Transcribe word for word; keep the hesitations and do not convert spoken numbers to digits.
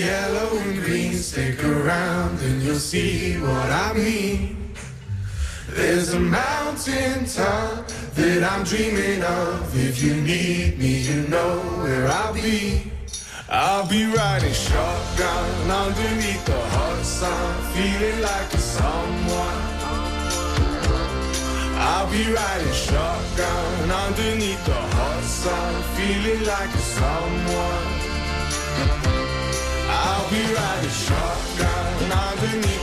yellow and green. Stick around and you'll see what I mean. There's a mountain top that I'm dreaming of. If you need me, you know where I'll be. I'll be riding shotgun underneath the hot sun, feeling like a someone. I'll be riding shotgun underneath the hot sun, feeling like a someone. I'll be riding shotgun underneath